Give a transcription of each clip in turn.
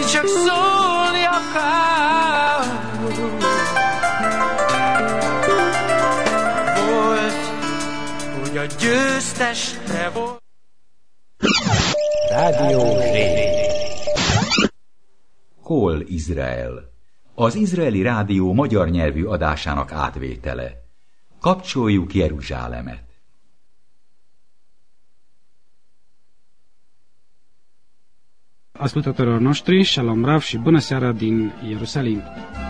csak szólni akar. Volt, hogy a győztes te volt. Rádió Zé. Kol Izrael. Az izraeli rádió magyar nyelvű adásának átvétele. Kapcsoljuk Jeruzsálemet. Ascultătorilor noștri, Shalom Rav și bună seara din Ierusalim.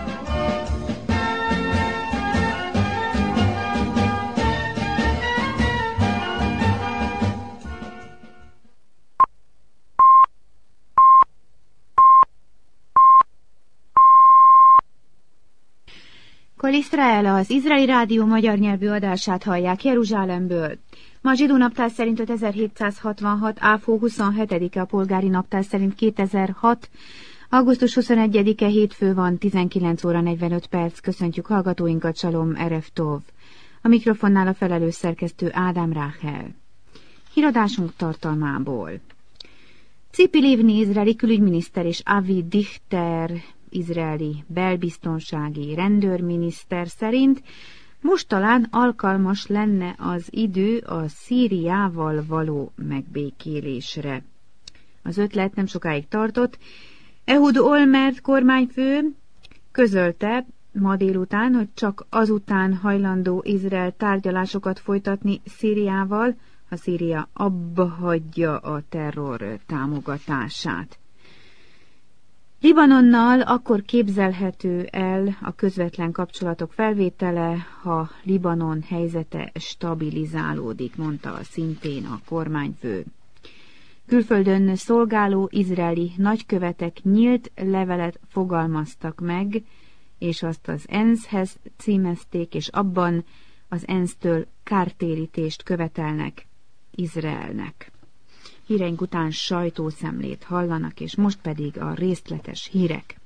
Kol Izrael, az izraeli rádió magyar nyelvű adását hallják Jeruzsálemből. Ma zsidó naptár szerint 5766, áfó 27-e, a polgári naptár szerint 2006, augusztus 21-e hétfő van, 19 óra 45 perc. Köszöntjük hallgatóinkat, Shalom Erev Tov. A mikrofonnál a felelős szerkesztő Ádám Ráhel. Híradásunk tartalmából. Tzipi Livni, izraeli külügyminiszter, és Avi Dichter, izraeli belbiztonsági rendőrminiszter szerint most talán alkalmas lenne az idő a Szíriával való megbékélésre. Az ötlet nem sokáig tartott. Ehud Olmert kormányfő közölte ma délután, hogy csak azután hajlandó Izrael tárgyalásokat folytatni Szíriával, ha Szíria abbahagyja a terror támogatását. Libanonnal akkor képzelhető el a közvetlen kapcsolatok felvétele, ha Libanon helyzete stabilizálódik, mondta szintén a kormányfő. Külföldön szolgáló izraeli nagykövetek nyílt levelet fogalmaztak meg, és azt az ENSZ-hez címezték, és abban az ENSZ-től kártérítést követelnek Izraelnek. Híreink után sajtószemlét hallanak, és most pedig a részletes hírek.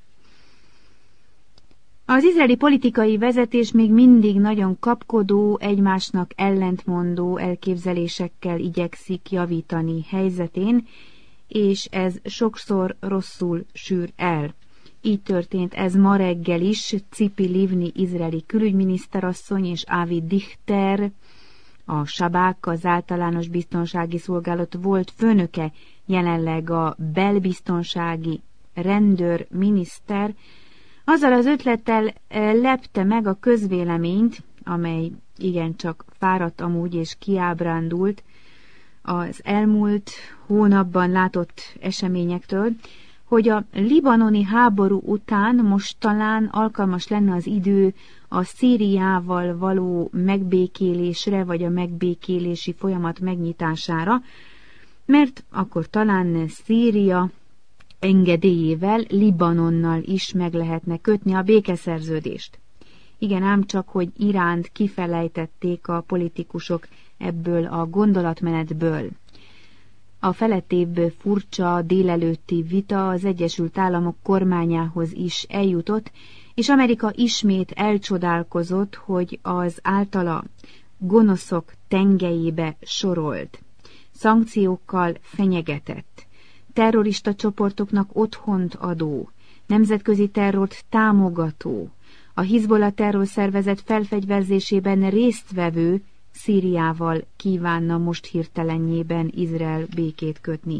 Az izraeli politikai vezetés még mindig nagyon kapkodó, egymásnak ellentmondó elképzelésekkel igyekszik javítani helyzetén, és ez sokszor rosszul sül el. Így történt ez ma reggel is. Tzipi Livni, izraeli külügyminiszterasszony, és Avi Dichter, a Sabák, az általános biztonsági szolgálat volt főnöke, jelenleg a belbiztonsági rendőrminiszter, azzal az ötlettel lepte meg a közvéleményt, amely igencsak fáradt amúgy és kiábrándult az elmúlt hónapban látott eseményektől, hogy a libanoni háború után most talán alkalmas lenne az idő a Szíriával való megbékélésre, vagy a megbékélési folyamat megnyitására, mert akkor talán Szíria engedélyével Libanonnal is meg lehetne kötni a békeszerződést. Igen, ám csak, hogy Iránt kifelejtették a politikusok ebből a gondolatmenetből. A felettébb furcsa délelőtti vita az Egyesült Államok kormányához is eljutott, és Amerika ismét elcsodálkozott, hogy az általa gonoszok tengelyébe sorolt, szankciókkal fenyegetett, terrorista csoportoknak otthont adó, nemzetközi terrort támogató, a Hizbollah terrorszervezet felfegyverzésében résztvevő Szíriával kívánna most hirtelenjében Izrael békét kötni.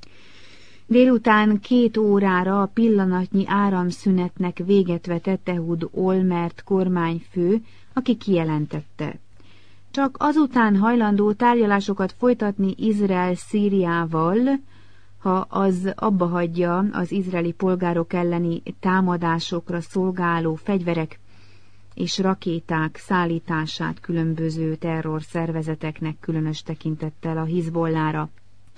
Délután 2 órára a pillanatnyi áramszünetnek véget vetett Ehud Olmert kormányfő, aki kijelentette: csak azután hajlandó tárgyalásokat folytatni Izrael Szíriával, ha az abbahagyja az izraeli polgárok elleni támadásokra szolgáló fegyverek és rakéták szállítását különböző terrorszervezeteknek, különös tekintettel a Hizbollára.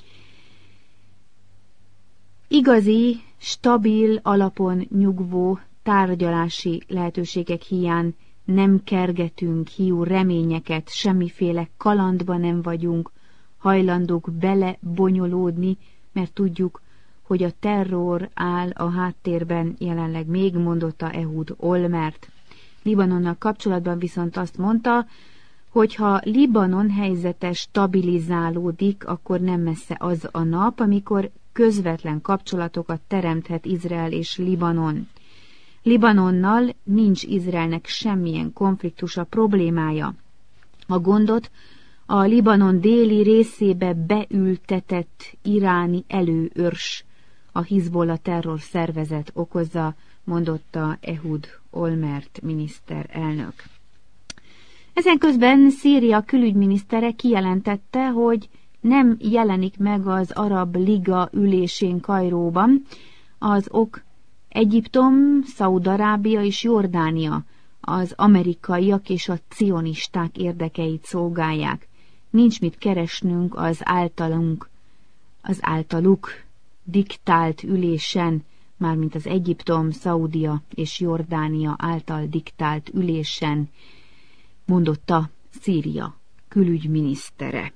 Igazi, stabil alapon nyugvó tárgyalási lehetőségek hiány nem kergetünk hiú reményeket, semmiféle kalandba nem vagyunk hajlandók belebonyolódni, mert tudjuk, hogy a terror áll a háttérben jelenleg, még mondotta Ehud Olmert. Libanonnal kapcsolatban viszont azt mondta, hogy ha Libanon helyzete stabilizálódik, akkor nem messze az a nap, amikor közvetlen kapcsolatokat teremthet Izrael és Libanon. Libanonnal nincs Izraelnek semmilyen konfliktusa, problémája. A gondot a Libanon déli részébe beültetett iráni előőrs, a Hizbollah terrorszervezet okozza, mondotta Ehud Olmert miniszterelnök. Ezen közben Szíria külügyminisztere kijelentette, hogy nem jelenik meg az Arab Liga ülésén Kairóban. Az ok Egyiptom, Szaúd-Arábia és Jordánia az amerikaiak és a cionisták érdekeit szolgálják. Nincs mit keresnünk az általuk diktált ülésen, mármint az Egyiptom, Szaúdia és Jordánia által diktált ülésen, mondotta Szíria külügyminisztere.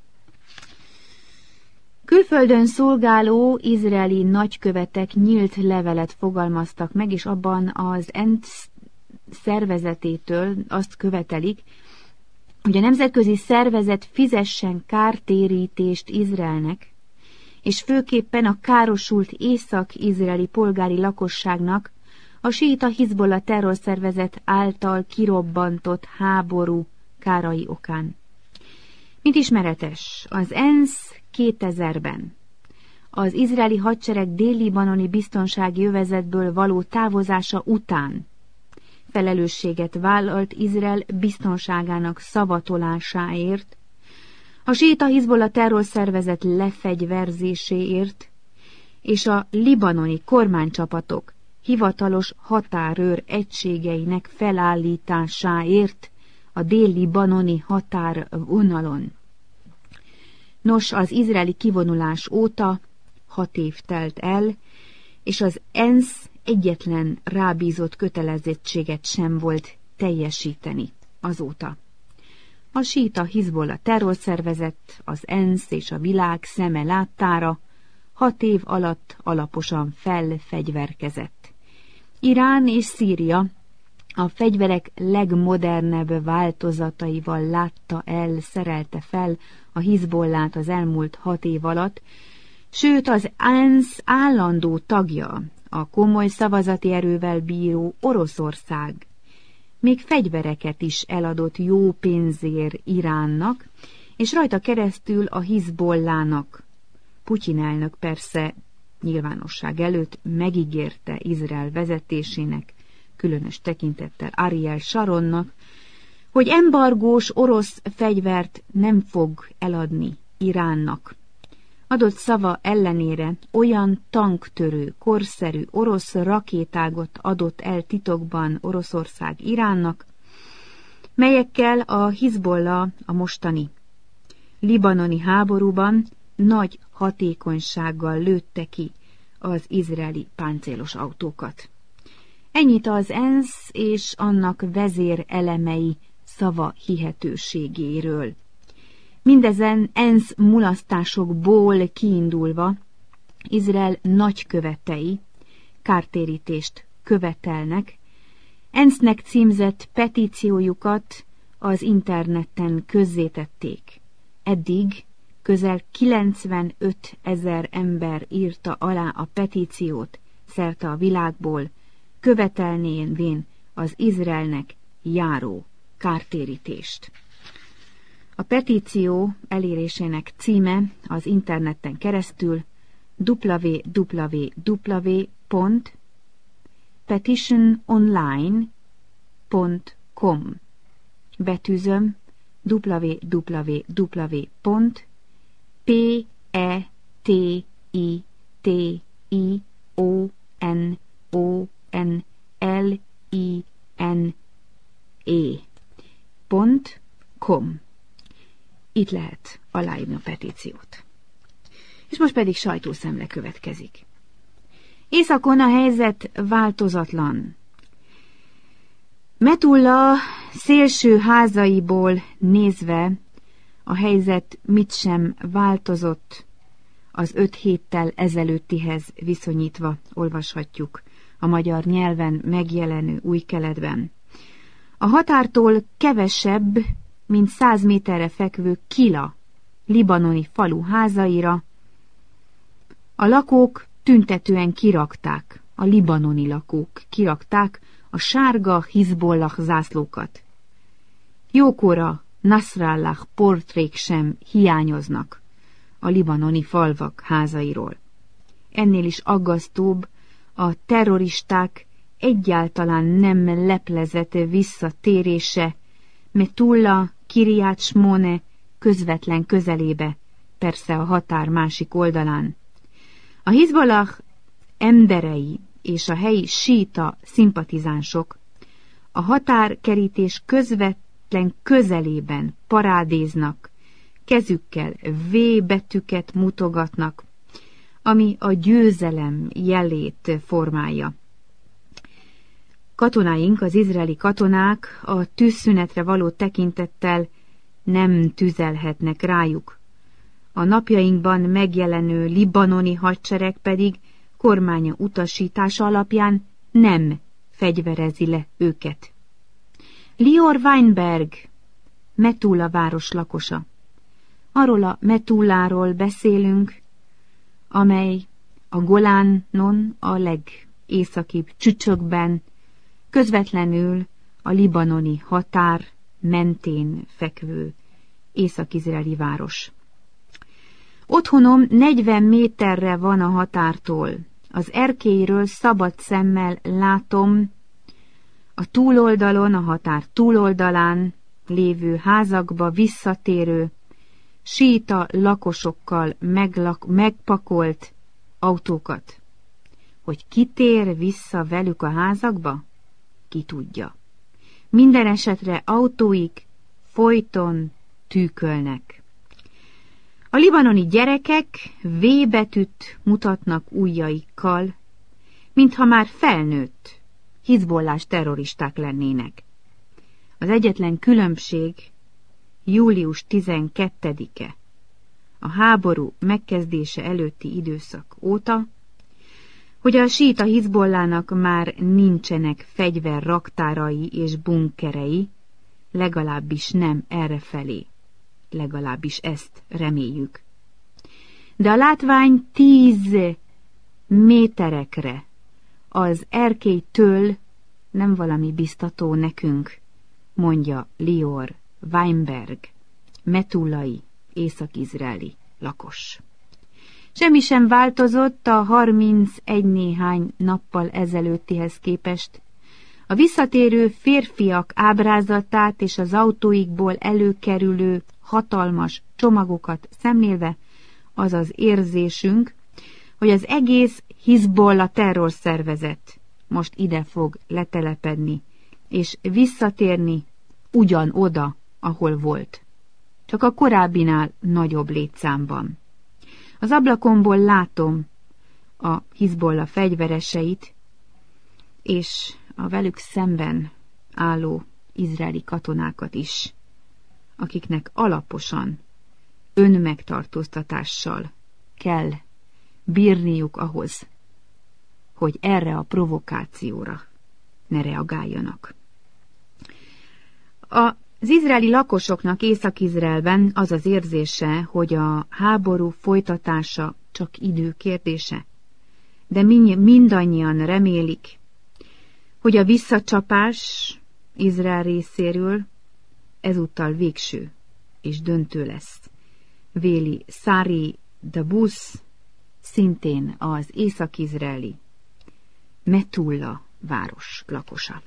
Külföldön szolgáló izraeli nagykövetek nyílt levelet fogalmaztak meg, és abban az ENSZ szervezetétől azt követelik, hogy a nemzetközi szervezet fizessen kártérítést Izraelnek, és főképpen a károsult észak-izraeli polgári lakosságnak a síita Hizbollah terrorszervezet által kirobbantott háború kárai okán. Mint ismeretes, az ENSZ 2000-ben az izraeli hadsereg dél-libanoni biztonsági övezetből való távozása után felelősséget vállalt Izrael biztonságának szavatolásáért, a síita Hizbollah terrorszervezet lefegyverzéséért és a libanoni kormánycsapatok hivatalos határőr egységeinek felállításáért a dél-libanoni határvonalon. Nos, az izraeli kivonulás óta 6 év telt el, és az ENSZ egyetlen rábízott kötelezettséget sem volt teljesíteni azóta. A síita Hizbollah terrorszervezet az ENSZ és a világ szeme láttára 6 év alatt alaposan felfegyverkezett. Irán és Szíria a fegyverek legmodernebb változataival látta el, szerelte fel a Hizbollát az elmúlt 6 év alatt, sőt az ENSZ állandó tagja, a komoly szavazati erővel bíró Oroszország még fegyvereket is eladott jó pénzért Iránnak, és rajta keresztül a Hizbollának. Putyin elnök persze nyilvánosság előtt megígérte Izrael vezetésének, különös tekintettel Ariel Sharonnak, hogy embargós orosz fegyvert nem fog eladni Iránnak. Adott szava ellenére olyan tanktörő, korszerű orosz rakétágot adott el titokban Oroszország Iránnak, melyekkel a Hizbollah a mostani libanoni háborúban nagy hatékonysággal lőtte ki az izraeli páncélos autókat. Ennyit az ENSZ és annak vezérelemei szava hihetőségéről. Mindezen ENSZ mulasztásokból kiindulva Izrael nagykövetei kártérítést követelnek, ENSZ-nek címzett petíciójukat az interneten közzétették. Eddig közel 95 000 ember írta alá a petíciót szerte a világból, követelnévén az Izraelnek járó kártérítést. A petíció elérésének címe az interneten keresztül www.petitiononline.com. Betűzöm www.petitiononline.com. Itt lehet aláírni a petíciót. És most pedig sajtószemle következik. Északon a helyzet változatlan. Metulla szélső házaiból nézve a helyzet mit sem változott az 5 héttel ezelőttihez viszonyítva, olvashatjuk a magyar nyelven megjelenő Új Keletben. A határtól kevesebb, mint 100 méterre fekvő Kila libanoni falu házaira A lakók tüntetően kirakták, a libanoni lakók kirakták a sárga Hizbollah zászlókat. Jókora Nasrallah portrék sem hiányoznak a libanoni falvak házairól. Ennél is aggasztóbb a terroristák egyáltalán nem leplezett visszatérése Metula Kiryat Shmone közvetlen közelébe, persze a határ másik oldalán. A Hizbollah emberei és a helyi síta szimpatizánsok a határkerítés közvetlen közelében parádéznak, kezükkel V betűket mutogatnak, ami a győzelem jelét formálja. Katonáink, az izraeli katonák a tűzszünetre való tekintettel nem tüzelhetnek rájuk. A napjainkban megjelenő libanoni hadsereg pedig kormánya utasítása alapján nem fegyverezi le őket. Lior Weinberg, Metula város lakosa. Arról a Metuláról beszélünk, amely a Golánon a legészakibb csücsökben, közvetlenül a libanoni határ mentén fekvő észak-izraeli város. Otthonom 40 méterre van a határtól. Az erkélyről szabad szemmel látom a túloldalon, a határ túloldalán lévő házakba visszatérő, síta lakosokkal megpakolt autókat. Hogy ki tér vissza velük a házakba? Ki tudja. Minden esetre autóik folyton tűkölnek. A libanoni gyerekek V betűt mutatnak ujjaikkal, mintha már felnőtt, hizbollás terroristák lennének. Az egyetlen különbség július 12-e, a háború megkezdése előtti időszak óta, hogy a síta Hizbollának már nincsenek fegyverraktárai és bunkerei, legalábbis nem errefelé, legalábbis ezt reméljük. De a látvány 10 méterekre az erkélytől nem valami biztató nekünk, mondja Lior Weinberg, metulai, észak-izraeli lakos. Semmi sem változott a 31 néhány nappal ezelőttihez képest. A visszatérő férfiak ábrázatát és az autóikból előkerülő hatalmas csomagokat szemlélve az az érzésünk, hogy az egész Hizbollah terrorszervezet most ide fog letelepedni, és visszatérni ugyanoda, ahol volt. Csak a korábbinál nagyobb létszámban. Az ablakomból látom a Hizbollah fegyvereseit, és a velük szemben álló izraeli katonákat is, akiknek alaposan, önmegtartóztatással kell bírniuk ahhoz, hogy erre a provokációra ne reagáljanak. Az izraeli lakosoknak Észak-Izraelben az az érzése, hogy a háború folytatása csak idő kérdése, de mindannyian remélik, hogy a visszacsapás Izrael részéről ezúttal végső és döntő lesz. Véli Sari Dabus, szintén az észak-izraeli Metula város lakosa.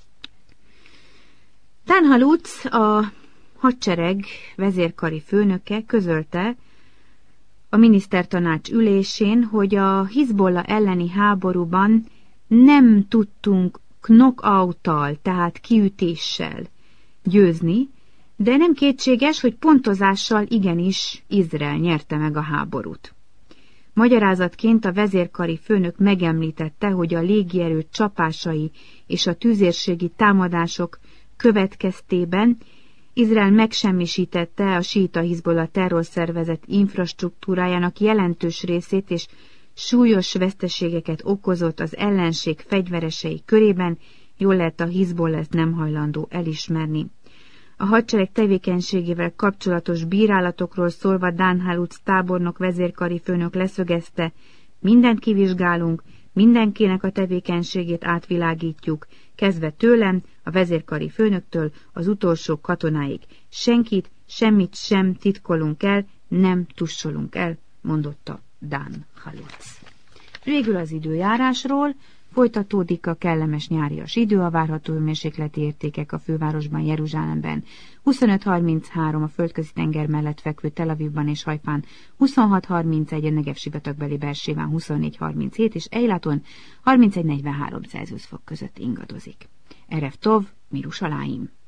Tanhalutz, a hadsereg vezérkari főnöke közölte a minisztertanács ülésén, hogy a Hizbollah elleni háborúban nem tudtunk knockouttal, tehát kiütéssel győzni, de nem kétséges, hogy pontozással igenis Izrael nyerte meg a háborút. Magyarázatként a vezérkari főnök megemlítette, hogy a légierő csapásai és a tüzérségi támadások következtében Izrael megsemmisítette a síita Hizbollah terrorszervezet infrastruktúrájának jelentős részét, és súlyos veszteségeket okozott az ellenség fegyveresei körében, jól lehet a Hizbollah ezt nem hajlandó elismerni. A hadsereg tevékenységével kapcsolatos bírálatokról szólva Tanhalutz tábornok vezérkari főnök leszögezte, Mindent kivizsgálunk, mindenkinek a tevékenységét átvilágítjuk, kezdve tőlem, a vezérkari főnöktől az utolsó katonáig. Senkit, semmit sem titkolunk el, nem tussolunk el, mondotta Dan Halitz. Végül az időjárásról. Folytatódik a kellemes nyárias idő, a várható hőmérsékleti értékek a fővárosban, Jeruzsálemben 25-33, a földközi tenger mellett fekvő Tel Avivban és Hajfán 26-31, a Negev sivatagbeli Beersébán 24-37 és Eiláton 31-43 Celsius fok között ingadozik. Erev Tov, Mirushalayim.